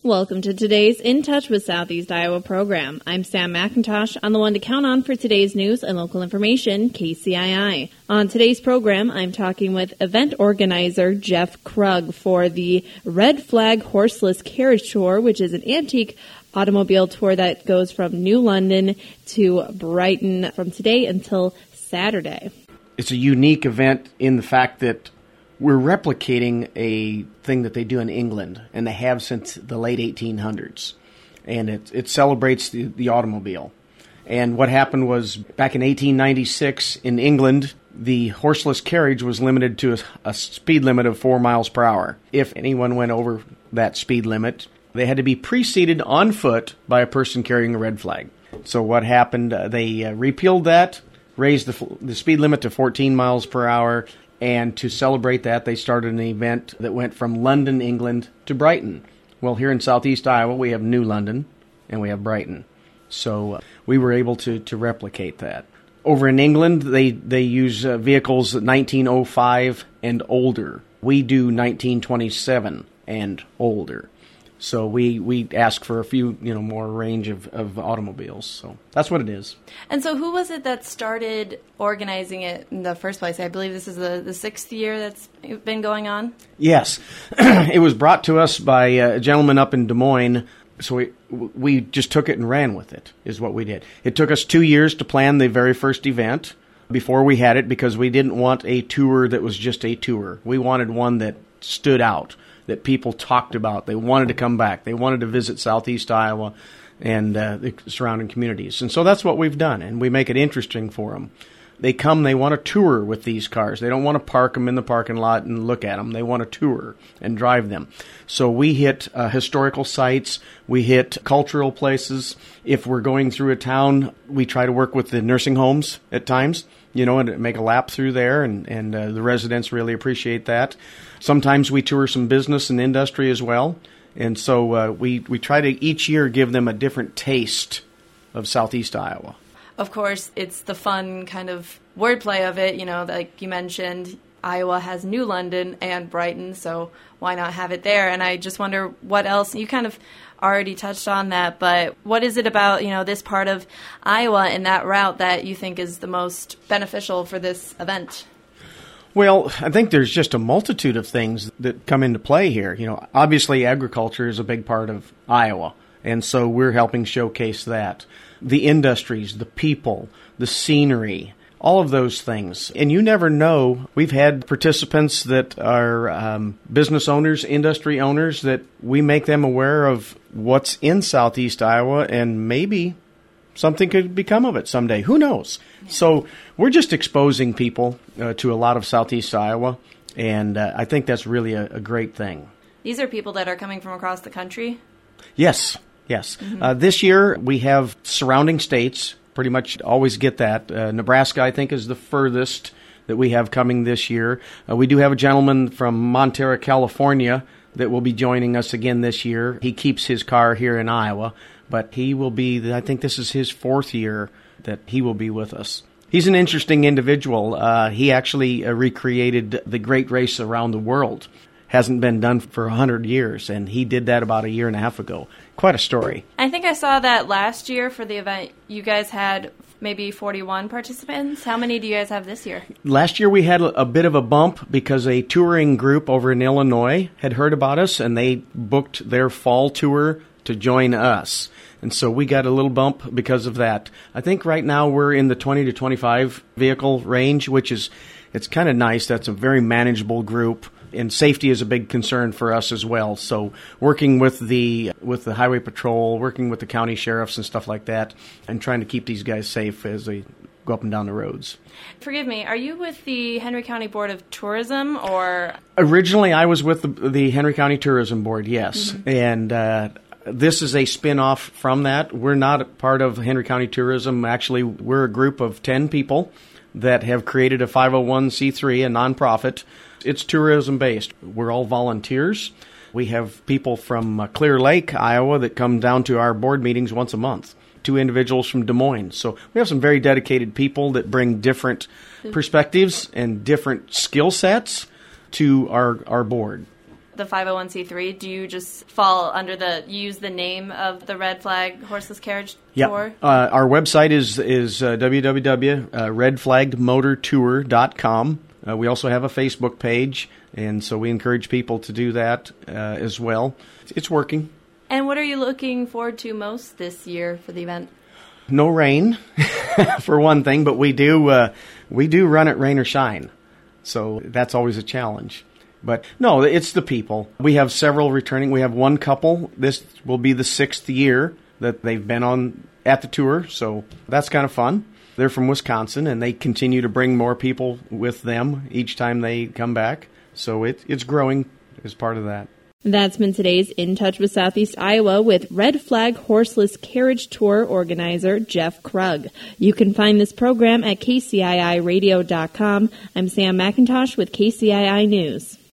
Welcome to today's In Touch with Southeast Iowa program. I'm Sam McIntosh on the one to count on for today's news and local information, KCII. On today's program, I'm talking with event organizer Jeff Krug for the Red Flag Horseless Carriage Tour, which is an antique automobile tour that goes from New London to Brighton from today until Saturday. It's a unique event in the fact that we're replicating a thing that they do in England, and they have since the late 1800s. And it celebrates the automobile. And what happened was, back in 1896 in England, the horseless carriage was limited to a speed limit of 4 miles per hour. If anyone went over that speed limit, they had to be preceded on foot by a person carrying a red flag. So what happened, they repealed that, raised the speed limit to 14 miles per hour, and to celebrate that, they started an event that went from London, England, to Brighton. Well, here in Southeast Iowa, we have New London, and we have Brighton. So we were able to replicate that. Over in England, they use vehicles 1905 and older. We do 1927 and older. So we ask for a few, more range of automobiles. So that's what it is. And so who was it that started organizing it in the first place? I believe this is the sixth year that's been going on? Yes. It was brought to us by a gentleman up in Des Moines. So we just took it and ran with it, is what we did. It took us 2 years to plan the very first event before we had it, because we didn't want a tour that was just a tour. We wanted one that stood out, that people talked about. They wanted to come back. They wanted to visit Southeast Iowa and the surrounding communities. And so that's what we've done, and we make it interesting for them. They come, they want to tour with these cars. They don't want to park them in the parking lot and look at them. They want to tour and drive them. So we hit historical sites. We hit cultural places. If we're going through a town, we try to work with the nursing homes at times, and make a lap through there, and the residents really appreciate that. Sometimes we tour some business and industry as well. And so we try to each year give them a different taste of Southeast Iowa. Of course, it's the fun kind of wordplay of it. Like you mentioned, Iowa has New London and Brighton, so why not have it there? And I just wonder what else. You kind of already touched on that, but what is it about, this part of Iowa and that route that you think is the most beneficial for this event? Well, I think there's just a multitude of things that come into play here. Obviously agriculture is a big part of Iowa, and so we're helping showcase that. The industries, the people, the scenery, all of those things. And you never know. We've had participants that are business owners, industry owners, that we make them aware of what's in Southeast Iowa, and maybe something could become of it someday. Who knows? Yeah. So we're just exposing people to a lot of Southeast Iowa, and I think that's really a great thing. These are people that are coming from across the country? Yes. Mm-hmm. This year we have surrounding states. Pretty much always get that. Nebraska, I think, is the furthest that we have coming this year. We do have a gentleman from Montero, California, that will be joining us again this year. He keeps his car here in Iowa, but he will be, I think this is his 4th year that he will be with us. He's an interesting individual. He actually recreated the Great Race Around the World. Hasn't been done for 100 years, and he did that about a year and a half ago. Quite a story. I think I saw that last year for the event. You guys had maybe 41 participants. How many do you guys have this year? Last year we had a bit of a bump because a touring group over in Illinois had heard about us, and they booked their fall tour to join us. And so we got a little bump because of that. I think right now we're in the 20 to 25 vehicle range, which is, it's kind of nice. That's a very manageable group. And safety is a big concern for us as well. So working with the highway patrol, working with the county sheriffs and stuff like that, and trying to keep these guys safe as they go up and down the roads. Forgive me, are you with the Henry County Board of Tourism, or? Originally, I was with the Henry County Tourism Board, yes. Mm-hmm. And this is a spin-off from that. We're not part of Henry County Tourism. Actually, we're a group of 10 people that have created a 501c3, a nonprofit. It's tourism-based. We're all volunteers. We have people from Clear Lake, Iowa, that come down to our board meetings once a month. 2 individuals from Des Moines. So we have some very dedicated people that bring different perspectives and different skill sets to our board. the 501c3, do you just fall under use the name of the Red Flag Horseless Carriage Tour? Our website is www.redflaggedmotortour.com. We also have a Facebook page, and so we encourage people to do that as well. It's working. And what are you looking forward to most this year for the event? No rain, for one thing, but we do run it rain or shine, so that's always a challenge. But no, it's the people. We have several returning. We have one couple. This will be the 6th year that they've been at the tour, so that's kind of fun. They're from Wisconsin, and they continue to bring more people with them each time they come back. So it's growing as part of that. That's been today's In Touch with Southeast Iowa with Red Flag Horseless Carriage Tour organizer Jeff Krug. You can find this program at kciiradio.com. I'm Sam McIntosh with KCII News.